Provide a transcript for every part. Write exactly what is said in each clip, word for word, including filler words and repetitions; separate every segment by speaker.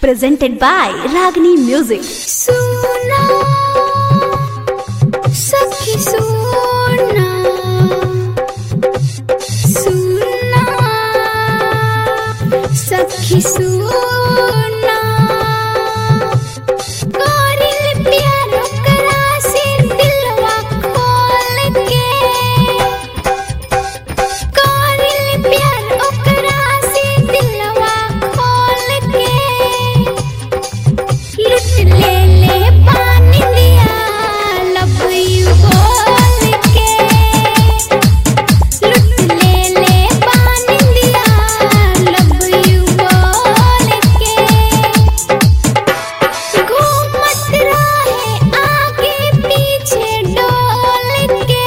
Speaker 1: Presented by Ragini Music.
Speaker 2: Suna, sakhi suna, suna, sakhi suna. Karil pyar kara se dilwa khol ke, karil pyar kara se dilwa khol ke. लुट ले ले पानी दिया love you बोल के, लुट ले ले पानी दिया लब यू बोल के। घूमत रहे आगे पीछे डोल के,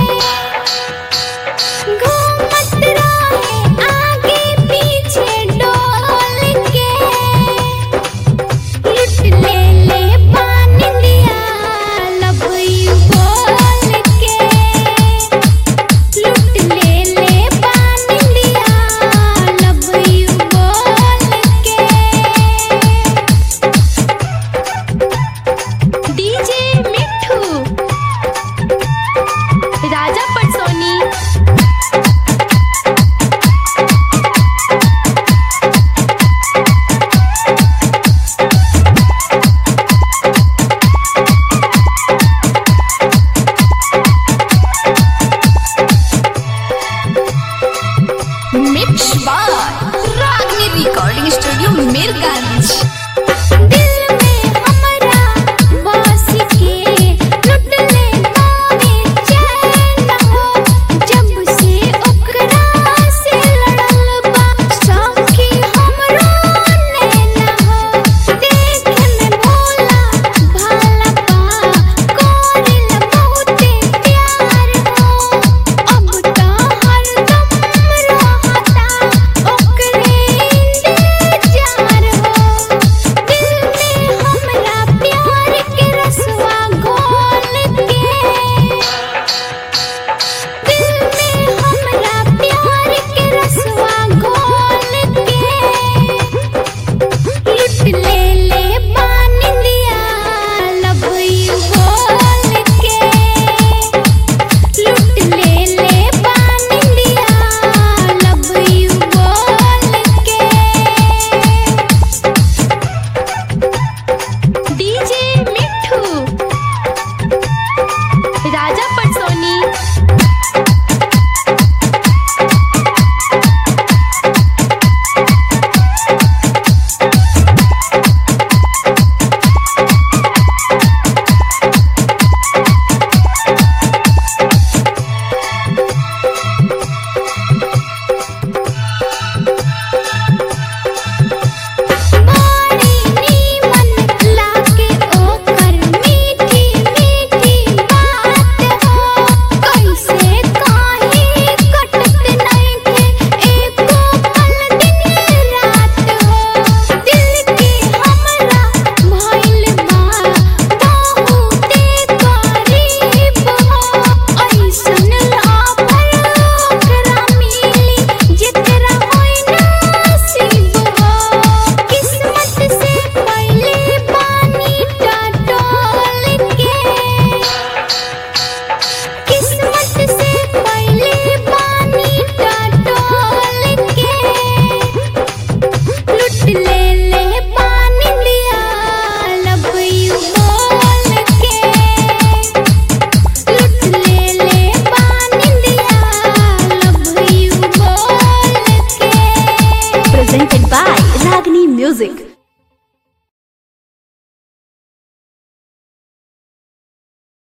Speaker 2: घूमत रहे आगे पीछे डोल के। लुट ले ले पानी दिया लब यू बोल के, लुट ले ले पानी दिया लब यू बोल के। DJ Mithu Raja Patsoni. Mix by Ragini recording studio Mirganj. दिल में हमरा बस के लुट ले पावे चैन हो, जब से ओकरा से लड़ल बा सखी हमरो नैन हो। देखे में भोला भाला बा कोरिल बहुते प्यार हो, अब तो हरदम रहता ओकरे इंतजार हो। दिल में हमरा प्यार के रसवा घोल के, दिल में हमरा प्यार के रसवा घोल के। लुट ले ले पानी दिया लब यू बोल के, लुट ले ले पानी दिया लब यू बोल के। डीजे मिठू राजा पटसोनी। बड़ी नीमन लागे ओकर मीठी मीठी बात हो, कैसे काहे कटत नइखे एको पल दिन रात हो। दिल के हमरा भइल बा बहुते करीब हो, ऐसन लाभर ओकरा मिली जेकरा होई नसीब हो। किस्मत से पहले पानी टटोल के, किस्मत से पहले पानी टटोल के। लुट ले ले पानी दिया लब यू बोल के, लुट ले ले पानी दिया लब यू बोल के।
Speaker 1: Presented by Ragini Music.